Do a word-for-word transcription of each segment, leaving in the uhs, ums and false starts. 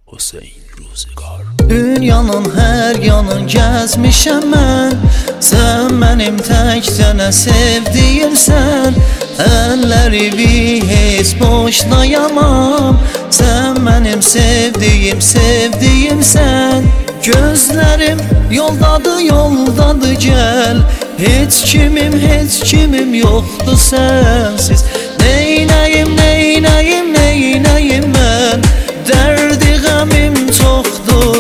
Hüseyin Ruzgar. Dünyanın hər yanın gəzmişəm mən, sən mənim tək sənə sevdiyimsən. Əlləri bir heç boşlayamam, sən mənim sevdiyim, sevdiyimsən. Gözlərim yoldadır, yoldadır gəl, heç kimim, heç kimim yoxdur sənsiz. Neynəyim, neynəyim, neynəyim mən, dərdi qəmim çoxdur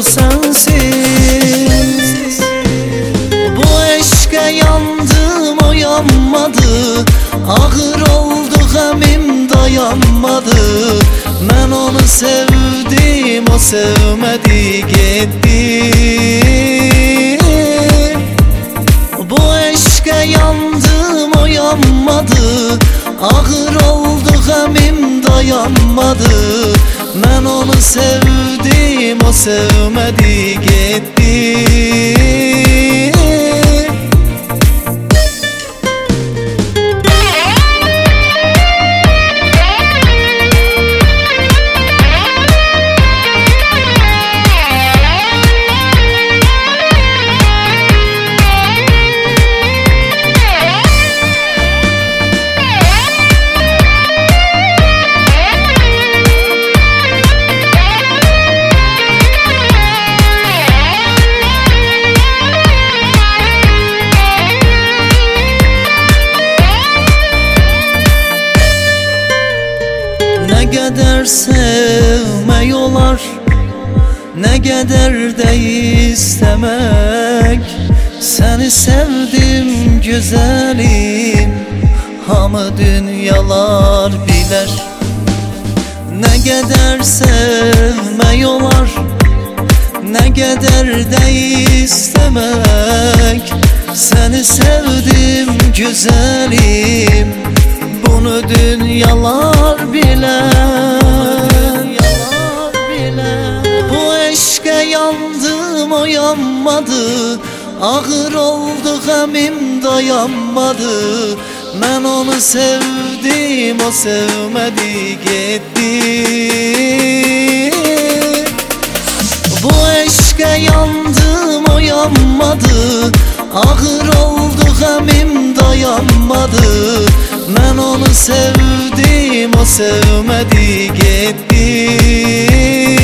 sənsiz. Bu eşqə yandım, o yanmadı, ağır oldu qəmim dayanmadı. Mən onu sevdim, o sevmədi, getdi. Bu eşqə yandım, o yanmadı, ağır oldu qəmim dayanmadı. Mən onu sevdim, o sevmədi, getdi. Nə qədər sevmək olar, nə qədər də istəmək. Səni sevdim gözəlim, hamı dünyalar bilər. Nə qədər sevmək olar, nə qədər də istəmək. Səni sevdim gözəlim, bunu dünyalar bilər. Bu eşqə yandım, o yanmadı, ağır oldu qəmim dayanmadı. Mən onu sevdim, o sevmədi, getdi. Bu eşqə yandım, o yanmadı, ağır oldu qəmim dayanmadı. Mən onu sevdim, o sevmədi, getdi.